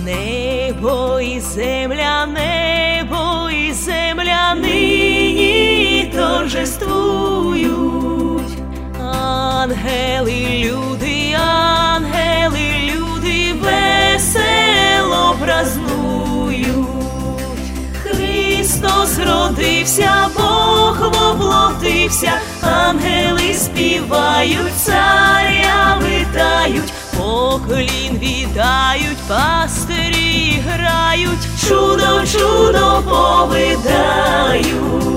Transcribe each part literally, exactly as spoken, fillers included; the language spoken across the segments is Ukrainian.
Небо і земля, небо і земля нині торжествують. Ангели, люди, ангели, люди весело празнують. Христос родився, Бог воплотився, ангели співають, царя вітають, поклін віддають, пастирі грають, чудо, чудо повидають.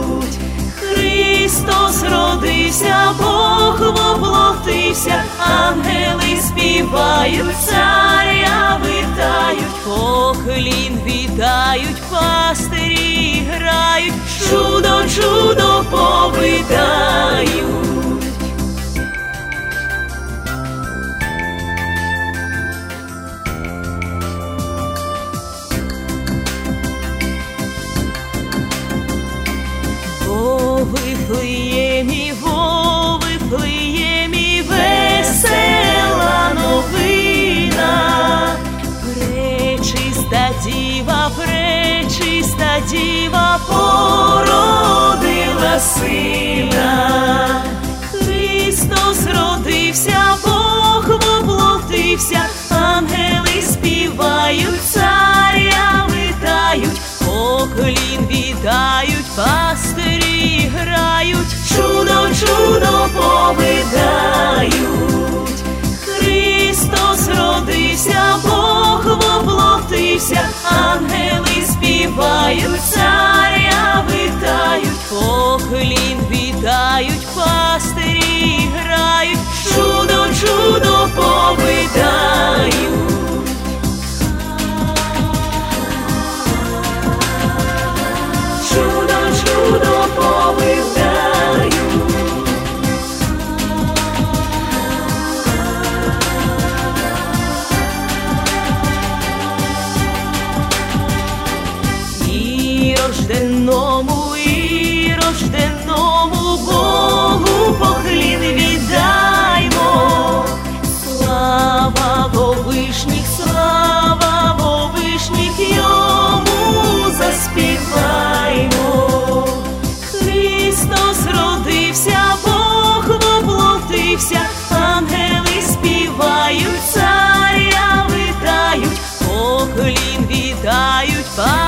Христос родився, Бог воплотився, ангели співають, царя вітають, поклін віддають, пастирі грають, чудо, чудо повидають. Во Вифлеємі, во Вифлеємі весела новина. Пречиста діва, пречиста діва породила сина. Христос родився, Бог воплотився, ангели співають, царя вітають, поклін віддають, пастирі грають, чудо, чудо повидають. Христос родився, Бог воплотився, ангели співають, царя вітають, поклін віддають, пастирі грають, чудо, чудо повидають. Чудо, чудо повидають. І рожденному, і рожденному Богу поклін віддаймо. Слава во вишніх, слава во вишніх, йому заспіваймо. Христос родився, Бог воплотився, ангели співають, царя вітають, поклін віддають,